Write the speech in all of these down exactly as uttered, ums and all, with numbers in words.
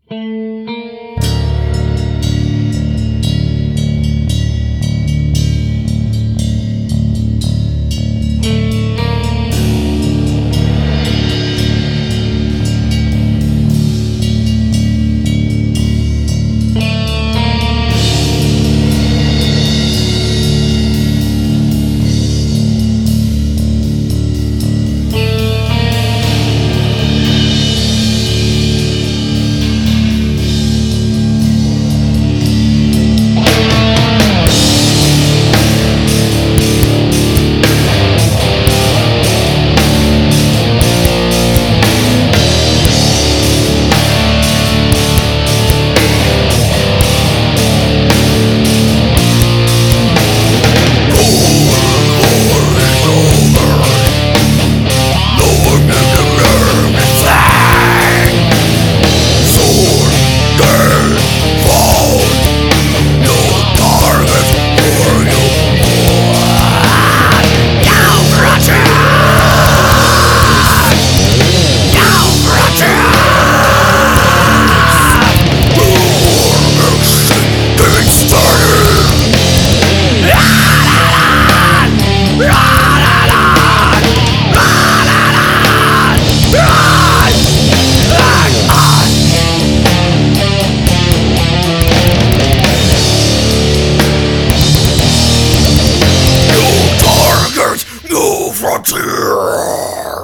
Frontier!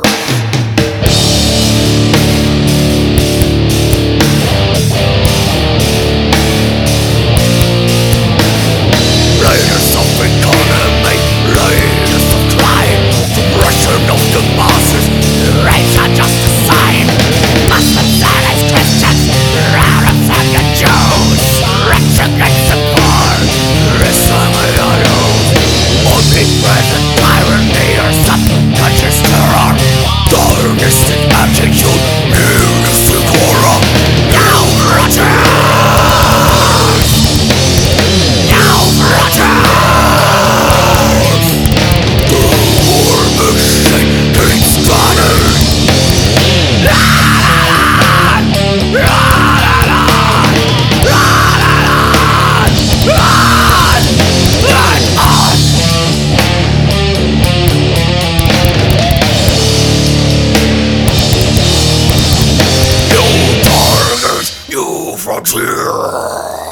Latest of economy, latest of crime, suppression of the masses, race are just the same. Muslims and Christians, Arabs and the Jews, rich against the poor, Islam and others, omnipresent tyranny or subconscious terror, darknistic attitude, realistic horror, now Rogers! Now Rogers! The war machine gets started! La la la! La la la! La la la! Run! Run on! New target, new frontier.